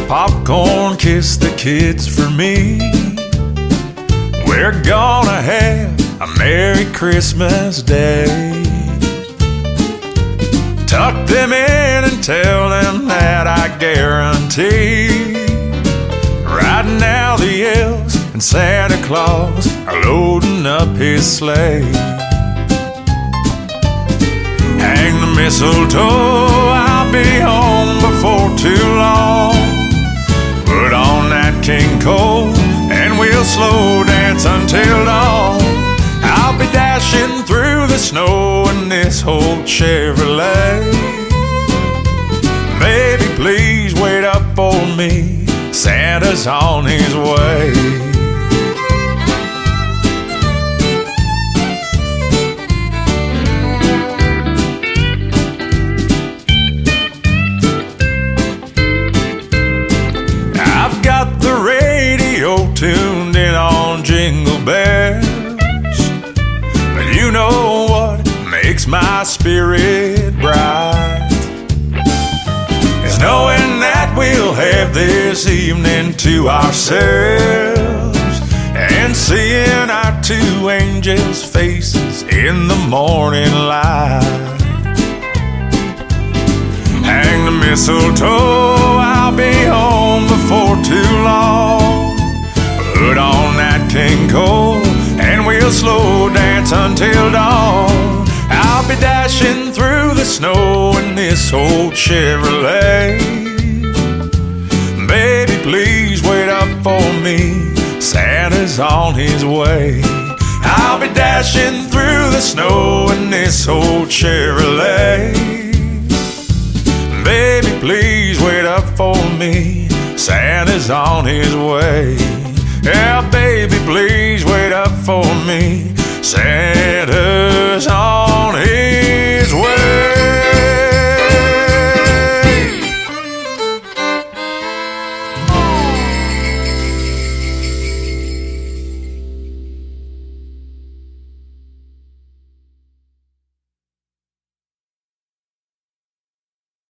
Popcorn, kiss the kids for me. We're gonna have a Merry Christmas Day. Tuck them in and tell them that I guarantee right now the elves and Santa Claus are loading up his sleigh. Hang the mistletoe, I'll be home before too long. Put on that King Cole and we'll slow dance until dawn. I'll be dashing through the snow in this old Chevrolet. Baby, please wait up for me, Santa's on his way. I've got the radio tuned in on Jingle Bells, but you know what makes my spirit bright is knowing that we'll have this evening to ourselves and seeing our two angels' faces in the morning light. Hang the mistletoe, I'll be home before too long. Put on that King Cole and we'll slow dance until dawn. I'll be dashing through the snow in this old Chevrolet. Baby, please wait up for me, Santa's on his way. I'll be dashing through the snow in this old Chevrolet. Baby, please wait up for me, Santa's on his way. Yeah, baby, please wait up for me, Santa's on